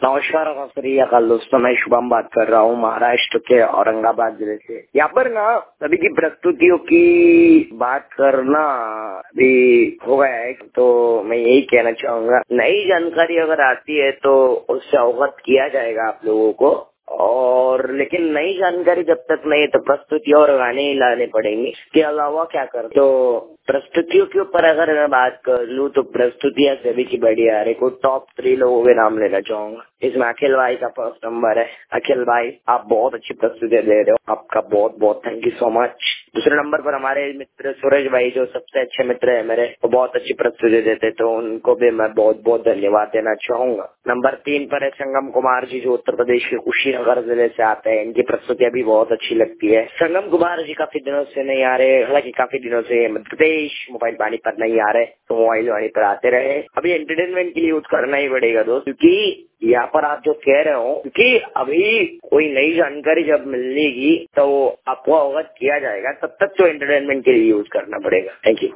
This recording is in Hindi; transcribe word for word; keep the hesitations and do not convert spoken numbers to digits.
नमस्कार अकाल दोस्तों, मैं शुभम बात कर रहा हूँ महाराष्ट्र के औरंगाबाद जिले से। यहाँ पर ना सभी की प्रस्तुतियों की बात करना भी हो गया है, तो मैं यही कहना चाहूंगा, नई जानकारी अगर आती है तो उससे अवगत किया जाएगा आप लोगों को। और लेकिन नई जानकारी जब तक नहीं है तो प्रस्तुति और गाने ही लाने पड़ेंगे। इसके अलावा क्या कर, तो प्रस्तुतियों के ऊपर अगर मैं बात कर लूँ तो प्रस्तुतियाँ सभी की बढ़िया है। को टॉप थ्री लोगों के नाम लेना चाहूंगा। इसमें अखिल भाई का फर्स्ट नंबर है। अखिल भाई, आप बहुत अच्छी प्रस्तुतियाँ दे रहे हो, आपका बहुत बहुत थैंक यू सो मच। दूसरे नंबर पर हमारे मित्र सूरज भाई, जो सबसे अच्छे मित्र है मेरे, वो बहुत अच्छी प्रस्तुति देते, तो उनको भी मैं बहुत बहुत धन्यवाद देना चाहूंगा। नंबर तीन पर है संगम कुमार जी, जो उत्तर प्रदेश के कुशीनगर जिले से आते हैं। इनकी प्रस्तुतियाँ भी बहुत अच्छी लगती है। संगम कुमार जी काफी दिनों से नहीं आ रहे, हालांकि काफी दिनों से मध्य प्रदेश मोबाइल वाणी पर नहीं आ रहे, तो मोबाइल वाणी पर आते रहे। अभी एंटरटेनमेंट के लिए यूज करना ही पड़ेगा दोस्त, क्योंकि यहाँ पर आप जो कह रहे हो, क्योंकि अभी कोई नई जानकारी जब मिलेगी तो आपको अवगत किया जाएगा, तब तक तो एंटरटेनमेंट के लिए यूज करना पड़ेगा। Thank you.